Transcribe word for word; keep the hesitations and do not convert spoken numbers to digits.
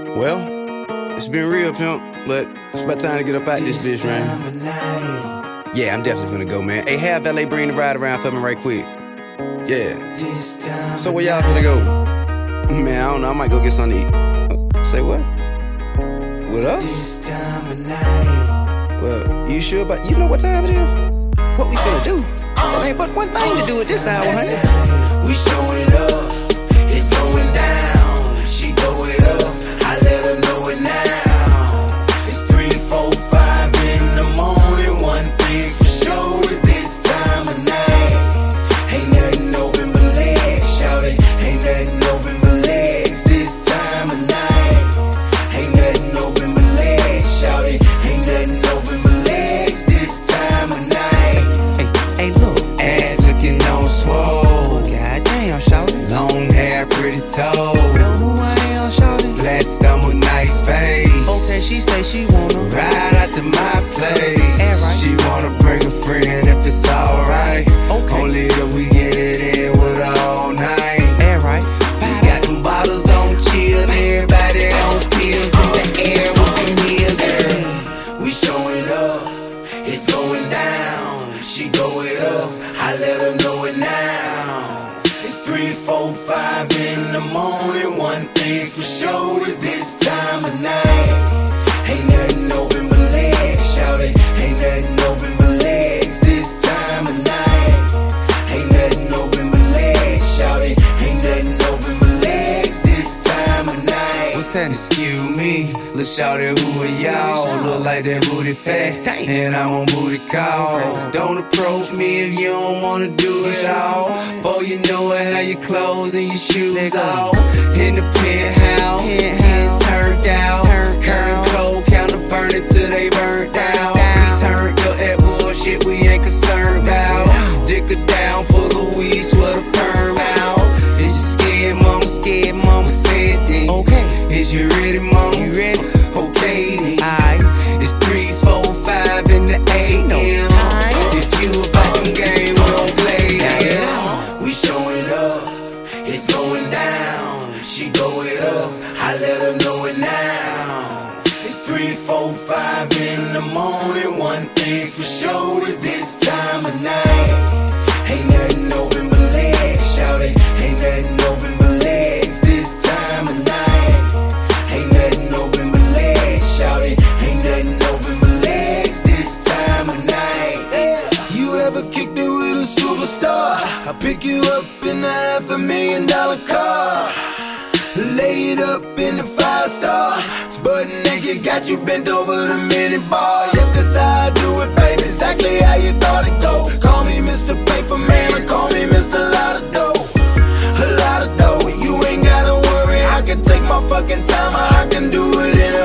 Well, it's been real, pimp, but it's about time to get up out this bitch, man. Yeah, I'm definitely gonna go, man. Hey, have Valet bring the ride around for me right quick. Yeah. So where y'all finna go? Man, I don't know. I might go get something to eat. Uh, say what? What up? Well, you sure about? You know what time it is? What we finna do? That ain't but one thing to do at this hour, honey. We showing up. It's going down. She go it up. I let her know it now. It's three, four, five in the morning. One thing for sure is this time of night. Ain't nothing open but legs, shout it. Ain't nothing open but legs this time of night. Ain't nothing open but legs, shout it. Ain't nothing open but legs this time of night. Hey, hey, look, ass looking on swole. Goddamn, shout it. Long hair, pretty toe. Know who I am, shout it. Flat stomach, nice face. Okay, she say she wanna ride out to my place. Right. She wanna bring a friend if it's alright. Okay. Only if we get it in with her all night. Air right. We got them bottles on chill, everybody on pills in the air with them heels. Yeah. We showing up, it's going down. She go it up, I let her know it now. It's three, four, five in the morning. One thing's for sure is this time of night. Ain't nothing open but legs, shout it. Ain't nothing open but legs this time of night. Ain't nothing open but legs, shout it. Ain't nothing open but legs this time of night. What's happening? Excuse me, let's shout it, who are y'all? Look like that booty fat, and I'm on booty call. Don't approach me if you don't wanna do it all. Boy, you know it, how your clothes and your shoes off. In the penthouse, getting turned out. Current cold, counter burning till they burnt down. We turned up that bullshit we ain't concerned about. Dick her down, pull the weed, sweat a perm out. Is you scared, mama? Scared, mama said then. Okay. Is you ready, mama? You ready? Okay then. Aight. It's three, four, five in the A M. No time. If you about them game, we don't play that. We showing up, it's going down. She go it up, I let her know it now. It's three, four, five in the morning. One thing's for sure is this time of night. Ain't nothing open but legs, shout it. Ain't nothing open but legs this time of night. Ain't nothing open but legs, shout it. Ain't nothing open but legs this time of night. You ever kicked it with a superstar? I pick you up in a half a million dollar car. Lay it up in the five star. Butt naked, got you bent over the mini bar. Yep, that's how I do it, baby. Exactly how you thought it go. Call me Mister Paperman or call me Mister Lot of Dough. A lot of dough, you ain't gotta worry. I can take my fucking time, I can do it in a